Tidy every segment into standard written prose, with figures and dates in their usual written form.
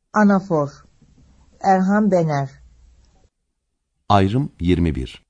Anafor. Erhan Bener. Ayrım 21.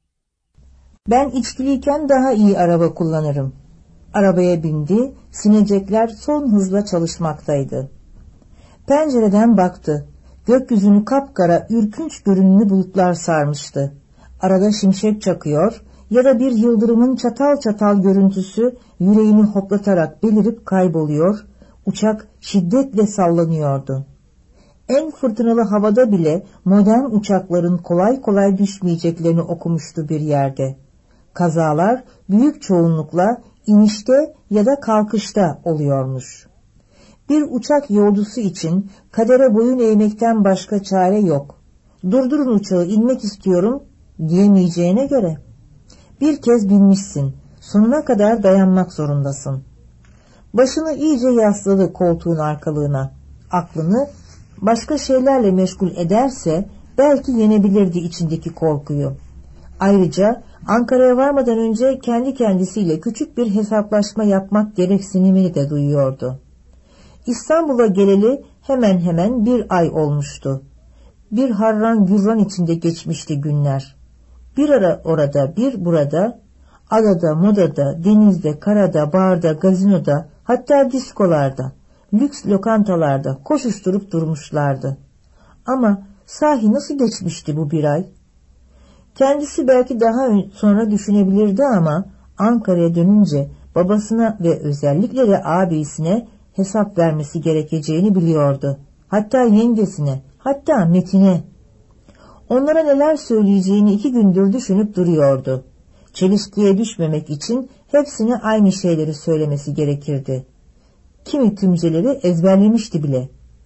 Ben içkiliyken daha iyi araba kullanırım. Arabaya bindi, sinecekler son hızla çalışmaktaydı. Pencereden baktı. Gökyüzünü kapkara, ürkünç görünümlü bulutlar sarmıştı. Arada şimşek çakıyor ya da bir yıldırımın çatal çatal görüntüsü yüreğini hoplatarak belirip kayboluyor, uçak şiddetle sallanıyordu. En fırtınalı havada bile modern uçakların kolay kolay düşmeyeceklerini okumuştu bir yerde. Kazalar büyük çoğunlukla inişte ya da kalkışta oluyormuş. Bir uçak yolcusu için kadere boyun eğmekten başka çare yok. Durdurun uçağı, inmek istiyorum diyemeyeceğine göre. Bir kez binmişsin, sonuna kadar dayanmak zorundasın. Başını iyice yasladı koltuğun arkalığına. Aklını başka şeylerle meşgul ederse belki yenebilirdi içindeki korkuyu. Ayrıca Ankara'ya varmadan önce kendi kendisiyle küçük bir hesaplaşma yapmak gereksinimini de duyuyordu. İstanbul'a geleli hemen hemen bir ay olmuştu. Bir harran gürran içinde geçmişti günler. Bir ara orada, bir burada, adada, modada, denizde, karada, barda, gazinoda, hatta diskolarda, lüks lokantalarda koşuşturup durmuşlardı. Ama sahi nasıl geçmişti bu bir ay? Kendisi belki daha sonra düşünebilirdi ama Ankara'ya dönünce babasına ve özellikle de abisine hesap vermesi gerekeceğini biliyordu. Hatta yengesine, hatta Metin'e. Onlara neler söyleyeceğini 2 gündür düşünüp duruyordu. Çelişkiye düşmemek için hepsine aynı şeyleri söylemesi gerekirdi. Kimi tümceleri ezberlemişti bile.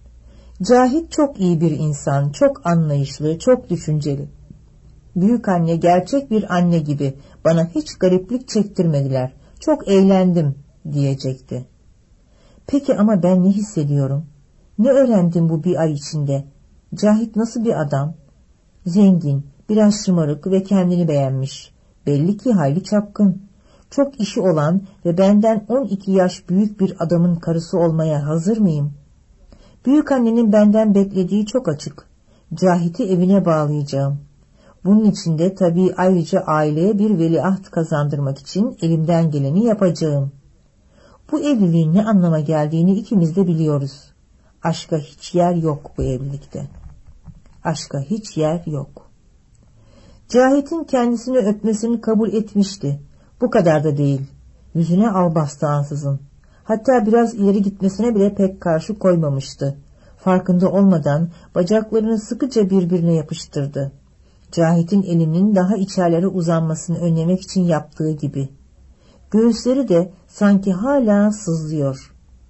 Cahit çok iyi bir insan, çok anlayışlı, çok düşünceli. Büyük anne gerçek bir anne gibi, bana hiç gariplik çektirmediler, çok eğlendim diyecekti. Peki ama ben ne hissediyorum? Ne öğrendim bu bir ay içinde? Cahit nasıl bir adam? Zengin, biraz şımarık ve kendini beğenmiş. Belli ki hayli çapkın. Çok işi olan ve benden 12 yaş büyük bir adamın karısı olmaya hazır mıyım? Büyük annenin benden beklediği çok açık. Cahit'i evine bağlayacağım. Bunun için de tabii ayrıca aileye bir veliaht kazandırmak için elimden geleni yapacağım. Bu evliliğin ne anlama geldiğini ikimiz de biliyoruz. Aşka hiç yer yok bu evlilikte. Aşka hiç yer yok. Cahit'in kendisini öpmesini kabul etmişti. Bu kadar da değil. Yüzüne al bastı ansızın. Hatta biraz ileri gitmesine bile pek karşı koymamıştı. Farkında olmadan bacaklarını sıkıca birbirine yapıştırdı. Cahit'in elinin daha içerlere uzanmasını önlemek için yaptığı gibi. Göğüsleri de sanki hala sızlıyor.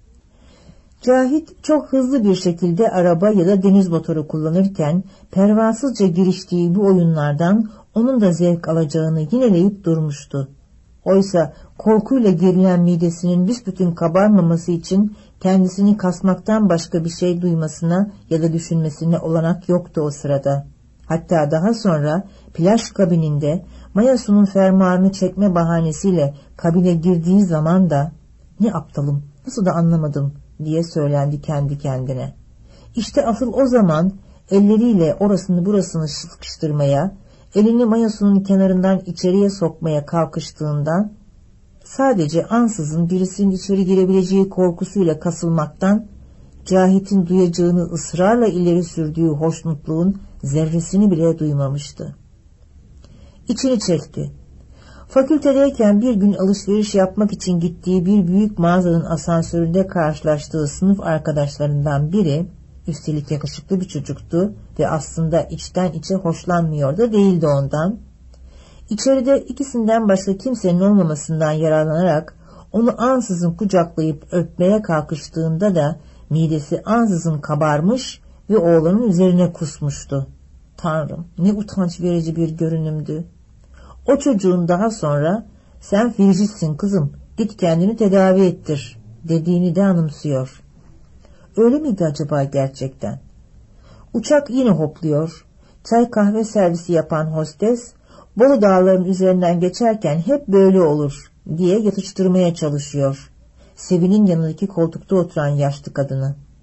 Cahit çok hızlı bir şekilde araba ya da deniz motoru kullanırken pervasızca giriştiği bu oyunlardan onun da zevk alacağını yineleyip durmuştu. Oysa korkuyla gerilen midesinin büsbütün kabarmaması için kendisini kasmaktan başka bir şey duymasına ya da düşünmesine olanak yoktu o sırada. Hatta daha sonra plaj kabininde Mayasu'nun fermuarını çekme bahanesiyle kabine girdiği zaman da "Ne aptalım, nasıl da anlamadım" diye söylendi kendi kendine. İşte asıl o zaman elleriyle orasını burasını sıkıştırmaya, elini Mayasu'nun kenarından içeriye sokmaya kalkıştığında sadece ansızın birisinin içeri girebileceği korkusuyla kasılmaktan Cahit'in duyacağını ısrarla ileri sürdüğü hoşnutluğun zerresini bile duymamıştı. İçini çekti. Fakültedeyken bir gün alışveriş yapmak için gittiği bir büyük mağazanın asansöründe karşılaştığı sınıf arkadaşlarından biri, üstelik yakışıklı bir çocuktu ve aslında içten içe hoşlanmıyor da değildi ondan. İçeride ikisinden başka kimsenin olmamasından yararlanarak onu ansızın kucaklayıp öpmeye kalkıştığında da midesi ansızın kabarmış ve oğlanın üzerine kusmuştu. Tanrım, ne utanç verici bir görünümdü. O çocuğun daha sonra "Sen Filcitsin kızım, git kendini tedavi ettir" dediğini de anımsıyor. Öyle miydi acaba gerçekten? Uçak yine hopluyor. Çay kahve servisi yapan hostes, Bolu dağlarının üzerinden geçerken hep böyle olur diye yatıştırmaya çalışıyor Sevin'in yanındaki koltukta oturan yaşlı kadını.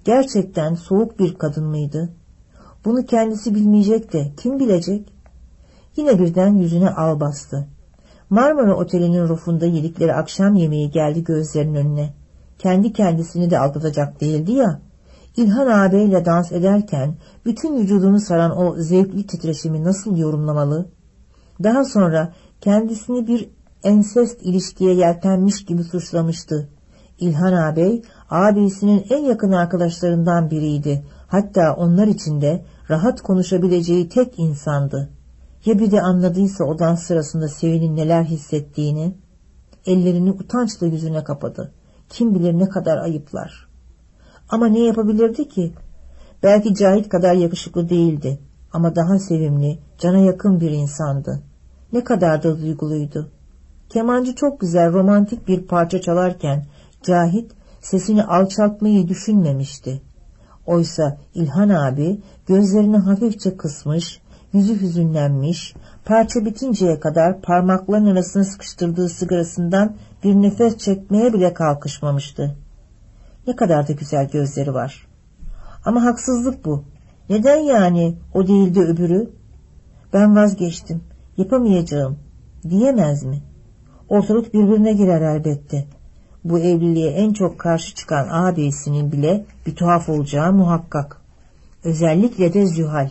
Gerçekten soğuk bir kadın mıydı? Bunu kendisi bilmeyecek de kim bilecek? Yine birden yüzüne al bastı. Marmara Oteli'nin rufunda yedikleri akşam yemeği geldi gözlerinin önüne. Kendi kendisini de aldatacak değildi ya. İlhan ağabeyle dans ederken bütün vücudunu saran o zevkli titreşimi nasıl yorumlamalı? Daha sonra kendisini bir ensest ilişkiye yeltenmiş gibi suçlamıştı. İlhan ağabey, abisinin en yakın arkadaşlarından biriydi. Hatta onlar içinde rahat konuşabileceği tek insandı. Ya bir de anladıysa o dans sırasında Sevin'in neler hissettiğini? Ellerini utançla yüzüne kapadı. Kim bilir ne kadar ayıplar. Ama ne yapabilirdi ki? Belki Cahit kadar yakışıklı değildi. Ama daha sevimli, cana yakın bir insandı. Ne kadar da duyguluydu. Kemancı çok güzel, romantik bir parça çalarken Cahit sesini alçaltmayı düşünmemişti. Oysa İlhan abi gözlerini hafifçe kısmış, yüzü hüzünlenmiş, parça bitinceye kadar parmaklarının arasına sıkıştırdığı sigarasından bir nefes çekmeye bile kalkışmamıştı. Ne kadar da güzel gözleri var. Ama haksızlık bu. Neden yani o değil de öbürü? Ben vazgeçtim, yapamayacağım diyemez mi? Ortalık birbirine girer elbette. Bu evliliğe en çok karşı çıkan ağabeyisinin bile bir tuhaf olacağı muhakkak. Özellikle de Zühal.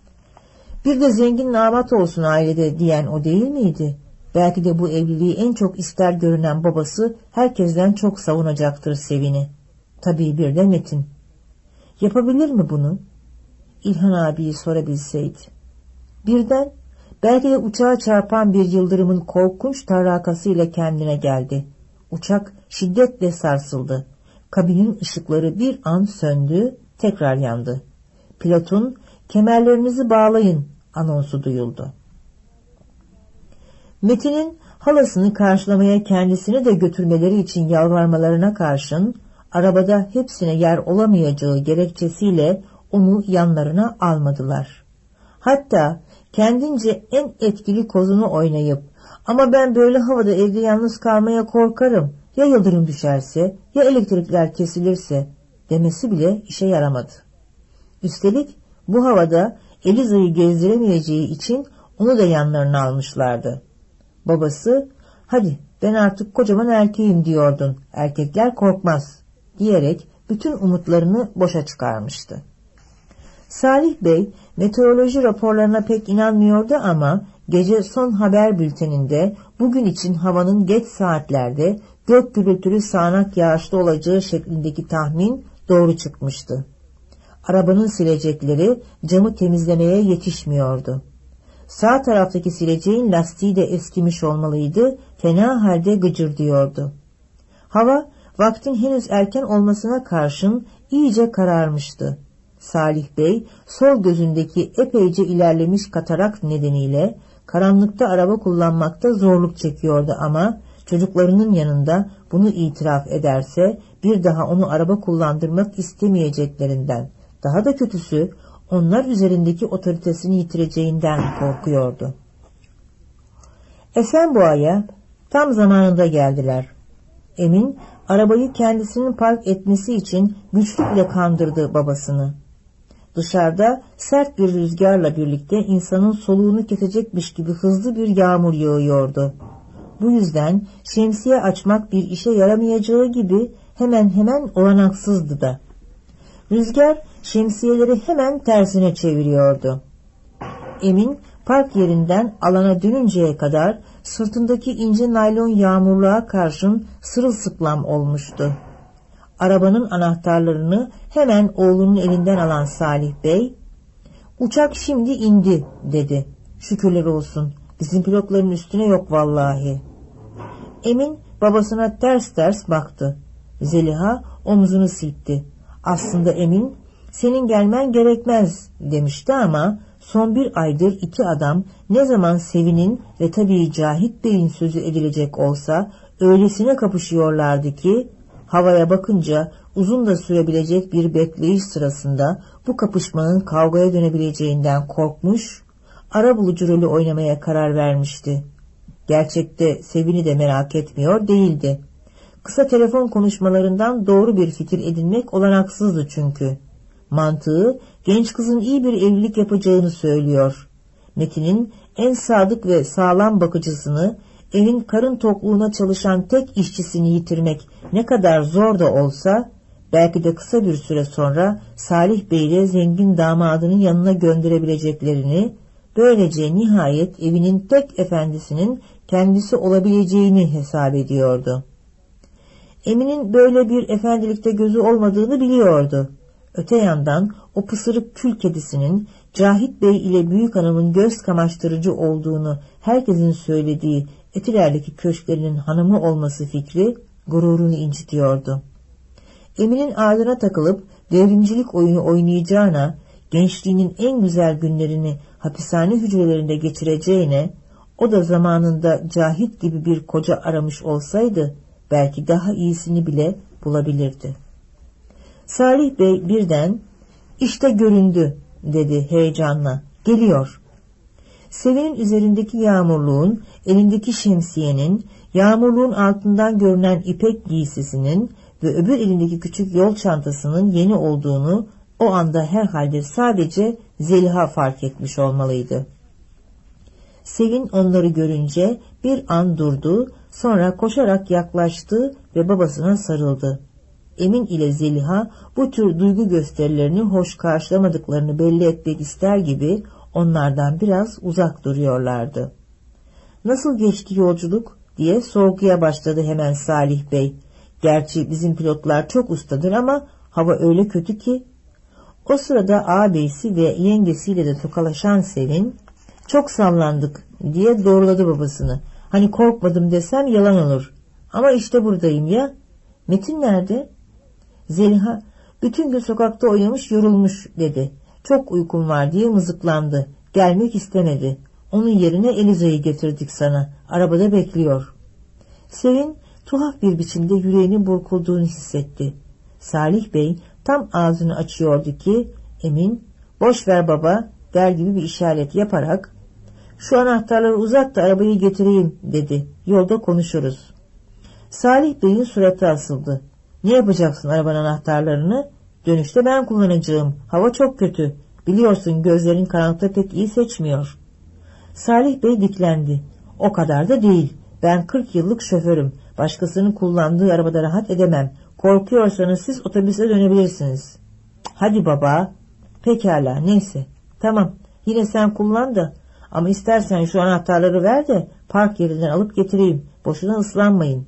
Bir de zengin damat olsun ailede diyen o değil miydi? Belki de bu evliliği en çok ister görünen babası herkesten çok savunacaktır Sevin'i. Tabii bir de Metin. Yapabilir mi bunu? İlhan abiyi sorabilseydi. Birden belki de uçağa çarpan bir yıldırımın korkunç tarrakasıyla kendine geldi. Uçak şiddetle sarsıldı. Kabinin ışıkları bir an söndü, tekrar yandı. Pilotun "Kemerlerinizi bağlayın" anonsu duyuldu. Metin'in halasını karşılamaya kendisini de götürmeleri için yalvarmalarına karşın arabada hepsine yer olamayacağı gerekçesiyle onu yanlarına almadılar. Hatta kendince en etkili kozunu oynayıp "Ama ben böyle havada evde yalnız kalmaya korkarım. Ya yıldırım düşerse, ya elektrikler kesilirse" demesi bile işe yaramadı. Üstelik bu havada Eliza'yı gezdiremeyeceği için onu da yanlarına almışlardı. Babası "Hadi ben artık kocaman erkeğim diyordun, erkekler korkmaz" diyerek bütün umutlarını boşa çıkarmıştı. Salih Bey meteoroloji raporlarına pek inanmıyordu ama gece son haber bülteninde bugün için havanın geç saatlerde gök gürültülü sağanak yağışlı olacağı şeklindeki tahmin doğru çıkmıştı. Arabanın silecekleri camı temizlemeye yetişmiyordu. Sağ taraftaki sileceğin lastiği de eskimiş olmalıydı, fena halde gıcırdıyordu. Hava vaktin henüz erken olmasına karşın iyice kararmıştı. Salih Bey sol gözündeki epeyce ilerlemiş katarak nedeniyle karanlıkta araba kullanmakta zorluk çekiyordu ama çocuklarının yanında bunu itiraf ederse bir daha onu araba kullandırmak istemeyeceklerinden, daha da kötüsü onlar üzerindeki otoritesini yitireceğinden korkuyordu. Esenboğa'ya tam zamanında geldiler. Emin arabayı kendisinin park etmesi için güçlükle kandırdı babasını. Dışarıda sert bir rüzgarla birlikte insanın soluğunu kesecekmiş gibi hızlı bir yağmur yağıyordu. Bu yüzden şemsiye açmak bir işe yaramayacağı gibi hemen olanaksızdı da. Rüzgar şemsiyeleri hemen tersine çeviriyordu. Emin park yerinden alana dönünceye kadar sırtındaki ince naylon yağmurluğa karşın sırılsıklam olmuştu. Arabanın anahtarlarını hemen oğlunun elinden alan Salih Bey, "Uçak şimdi indi" dedi. "Şükürler olsun, bizim pilotların üstüne yok vallahi." Emin babasına ters baktı. Zeliha omzunu silkti. Aslında Emin "Senin gelmen gerekmez" demişti ama son bir aydır iki adam ne zaman Sevin'in ve tabii Cahit Bey'in sözü edilecek olsa öylesine kapışıyorlardı ki havaya bakınca uzun da sürebilecek bir bekleyiş sırasında bu kapışmanın kavgaya dönebileceğinden korkmuş, arabulucu rolü oynamaya karar vermişti. Gerçekte Sevin'i de merak etmiyor değildi. Kısa telefon konuşmalarından doğru bir fikir edinmek olanaksızdı çünkü. Mantığı genç kızın iyi bir evlilik yapacağını söylüyor. Metin'in en sadık ve sağlam bakıcısını, evin karın tokluğuna çalışan tek işçisini yitirmek ne kadar zor da olsa, belki de kısa bir süre sonra Salih Bey ile zengin damadının yanına gönderebileceklerini, böylece nihayet evinin tek efendisinin kendisi olabileceğini hesap ediyordu. Emin'in böyle bir efendilikte gözü olmadığını biliyordu. Öte yandan o pısırık kül kedisinin Cahit Bey ile büyük hanımın göz kamaştırıcı olduğunu herkesin söylediği Etiler'deki köşklerinin hanımı olması fikri gururunu incitiyordu. Emin'in ardına takılıp devrimcilik oyunu oynayacağına, gençliğinin en güzel günlerini hapishane hücrelerinde geçireceğine, o da zamanında Cahit gibi bir koca aramış olsaydı belki daha iyisini bile bulabilirdi. Salih Bey birden "İşte göründü" dedi heyecanla. "Geliyor." Sevin'in üzerindeki yağmurluğun, elindeki şemsiyenin, yağmurluğun altından görünen ipek giysisinin ve öbür elindeki küçük yol çantasının yeni olduğunu o anda herhalde sadece Zeliha fark etmiş olmalıydı. Sevin onları görünce bir an durdu, sonra koşarak yaklaştı ve babasına sarıldı. Emin ile Zeliha bu tür duygu gösterilerini hoş karşılamadıklarını belli etmek ister gibi onlardan biraz uzak duruyorlardı. "Nasıl geçti yolculuk?" diye sorguya başladı hemen Salih Bey. "Gerçi bizim pilotlar çok ustadır ama hava öyle kötü ki." O sırada ağabeysi ve yengesiyle de tokalaşan Sevin, "Çok sallandık" diye doğruladı babasını. "Hani korkmadım desem yalan olur. Ama işte buradayım ya." "Metin nerede?" Zeliha, "Bütün gün sokakta oynamış yorulmuş" dedi. "Çok uykum var" diye mızıklandı. "Gelmek istemedi. Onun yerine Eliza'yı getirdik sana. Arabada bekliyor." Sevin tuhaf bir biçimde yüreğinin burkulduğunu hissetti. Salih Bey tam ağzını açıyordu ki Emin "Boş ver baba" der gibi bir işaret yaparak "Şu anahtarları uzat da arabayı getireyim" dedi. "Yolda konuşuruz." Salih Bey'in suratı asıldı. "Ne yapacaksın arabanın anahtarlarını?" "Dönüşte ben kullanacağım. Hava çok kötü. Biliyorsun gözlerin karanlıkta pek iyi seçmiyor." Salih Bey diklendi. "O kadar da değil. Ben 40 yıllık şoförüm. Başkasının kullandığı arabada rahat edemem. Korkuyorsanız siz otobüse dönebilirsiniz." "Hadi baba." "Pekala, neyse. Tamam, yine sen kullan da. Ama istersen şu anahtarları ver de park yerinden alıp getireyim. Boşuna ıslanmayın."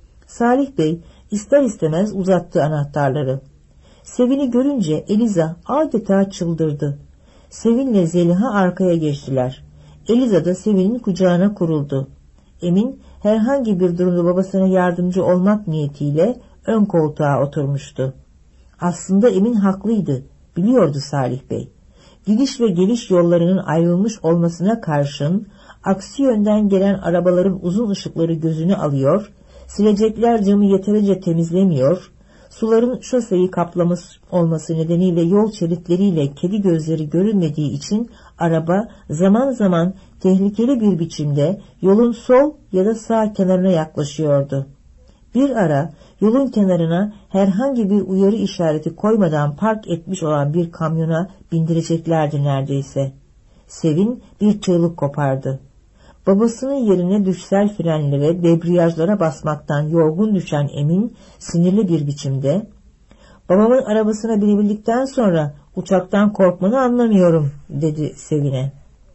Salih Bey ister istemez uzattı anahtarları. Sevin'i görünce Eliza adeta çıldırdı. Sevin'le Zeliha arkaya geçtiler. Eliza da Sevin'in kucağına kuruldu. Emin herhangi bir durumda babasına yardımcı olmak niyetiyle ön koltuğa oturmuştu. Aslında Emin haklıydı, biliyordu Salih Bey. Gidiş ve geliş yollarının ayrılmış olmasına karşın aksi yönden gelen arabaların uzun ışıkları gözünü alıyor, silecekler camı yeterince temizlemiyor, suların şoseyi kaplamış olması nedeniyle yol şeritleriyle kedi gözleri görünmediği için araba zaman zaman tehlikeli bir biçimde yolun sol ya da sağ kenarına yaklaşıyordu. Bir ara yolun kenarına herhangi bir uyarı işareti koymadan park etmiş olan bir kamyona bindireceklerdi neredeyse. Sevin bir çığlık kopardı. Babasının yerine düşsel frenlere, debriyajlara basmaktan yorgun düşen Emin sinirli bir biçimde "Babamın arabasına binebildikten sonra uçaktan korkmanı anlamıyorum" dedi Sevin'e.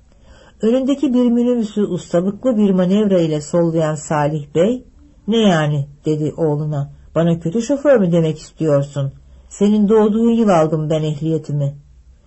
Önündeki bir minibüsü ustalıklı bir manevra ile sollayan Salih Bey, "Ne yani?" dedi oğluna. "Bana kötü şoför mü demek istiyorsun? Senin doğduğun yıl aldım ben ehliyetimi."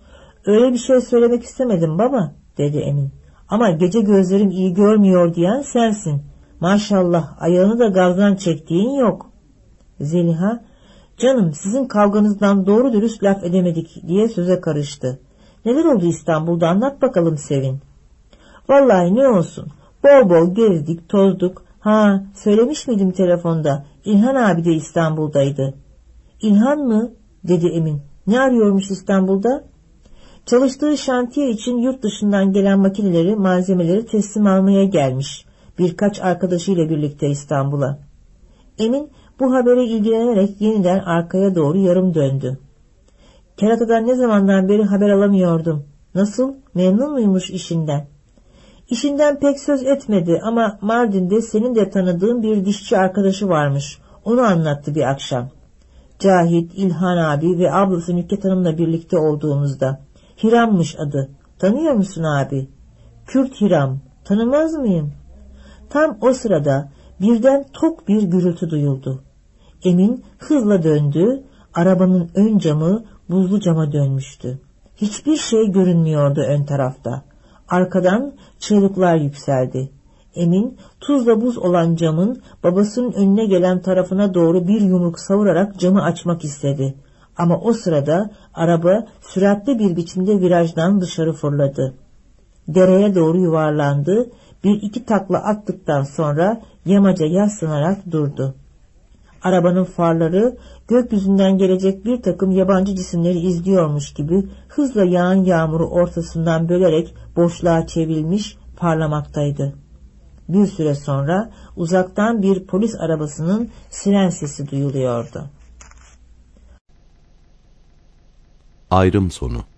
"Öyle bir şey söylemek istemedim baba" dedi Emin. "Ama gece gözlerim iyi görmüyor diyen sensin. Maşallah ayağını da gazdan çektiğin yok." Zeliha, "Canım sizin kavganızdan doğru dürüst laf edemedik" diye söze karıştı. "Neler oldu İstanbul'da anlat bakalım Sevin." "Vallahi ne olsun, bol bol gezdik tozduk. Ha, söylemiş miydim telefonda, İlhan abi de İstanbul'daydı." "İlhan mı?" dedi Emin. "Ne arıyormuş İstanbul'da?" "Çalıştığı şantiye için yurt dışından gelen makineleri, malzemeleri teslim almaya gelmiş. Birkaç arkadaşıyla birlikte İstanbul'a." Emin Bu habere ilgilenerek yeniden arkaya doğru yarım döndü. Kerata'dan ne zamandan beri haber alamıyordum. Nasıl? Memnun muymuş işinden? İşinden pek söz etmedi ama Mardin'de senin de tanıdığın bir dişçi arkadaşı varmış. Onu anlattı bir akşam. Cahit, İlhan abi ve ablası Nükhet Hanım'la birlikte olduğumuzda. Hiram'mış adı. Tanıyor musun abi? Kürt Hiram. Tanımaz mıyım? Tam o sırada birden tok bir gürültü duyuldu. Emin hızla döndü. Arabanın ön camı buzlu cama dönmüştü. Hiçbir şey görünmüyordu ön tarafta. Arkadan çığlıklar yükseldi. Emin tuzla buz olan camın babasının önüne gelen tarafına doğru bir yumruk savurarak camı açmak istedi. Ama o sırada araba süratli bir biçimde virajdan dışarı fırladı. Dereye doğru yuvarlandı. Bir iki takla attıktan sonra yamaca yaslanarak durdu. Arabanın farları gökyüzünden gelecek bir takım yabancı cisimleri izliyormuş gibi hızla yağan yağmuru ortasından bölerek boşluğa çevrilmiş parlamaktaydı. Bir süre sonra uzaktan bir polis arabasının siren sesi duyuluyordu. Ayrım sonu.